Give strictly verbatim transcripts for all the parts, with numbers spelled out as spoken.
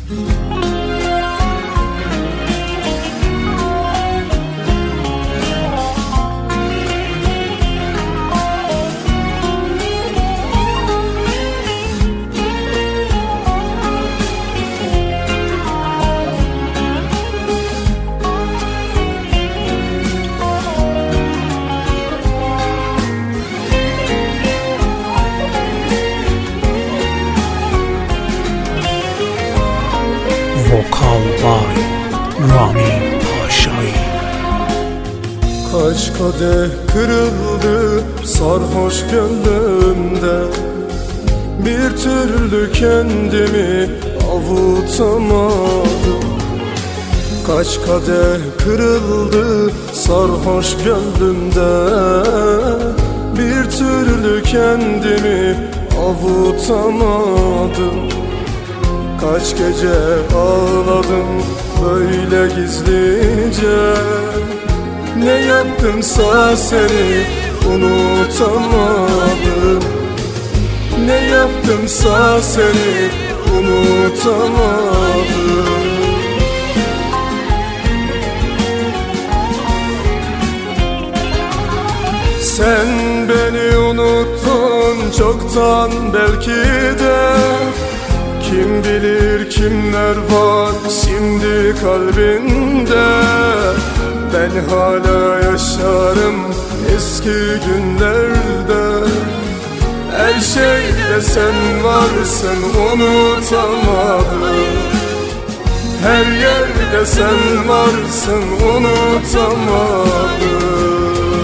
Vokal by Rami Paşay. Kaç kadeh kırıldı sarhoş gönlümde, bir türlü kendimi avutamadım. Kaç kadeh kırıldı sarhoş gönlümde, bir türlü kendimi avutamadım. Kaç gece ağladım böyle gizlice, ne yaptımsa seni unutamadım. Ne yaptımsa seni unutamadım. Sen beni unuttun çoktan belki de, kim bilir kimler var şimdi kalbinde. Ben hala yaşarım eski günlerde, her şeyde sen varsın unutamadım. Her yerde sen varsın unutamadım.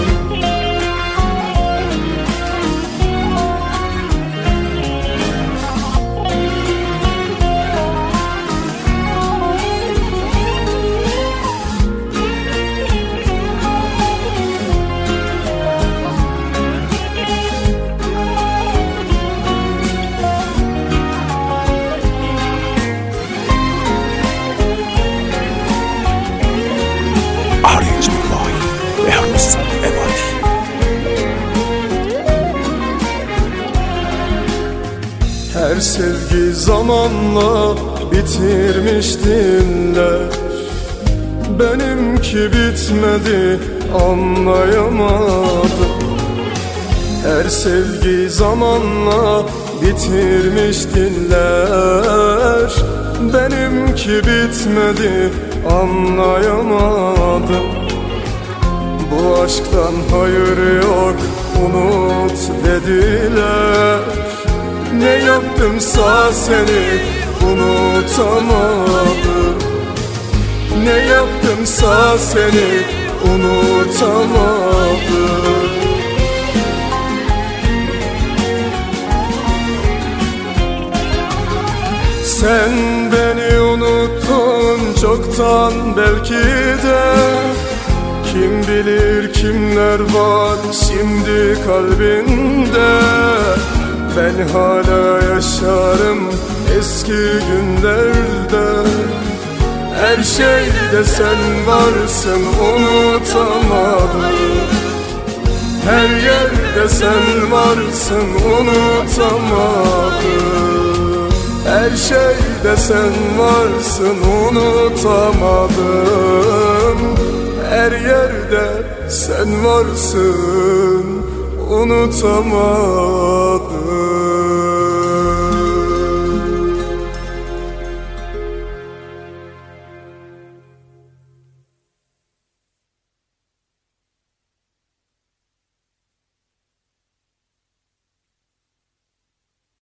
Her sevgi zamanla bitirmiş dinler, benimki bitmedi anlayamadım. Her sevgi zamanla bitirmiş dinler, benimki bitmedi anlayamadım. Bu aşktan hayır yok unut dediler, ne yaptımsa seni unutamadım. Ne yaptımsa seni unutamadım. Sen beni unuttun çoktan belki de, kim bilir kimler var şimdi kalbinde. Ben hala yaşarım eski günlerde, her şeyde sen varsın unutamadım. Her yerde sen varsın unutamadım. Her şeyde sen varsın unutamadım. Her yerde sen varsın unutamadım.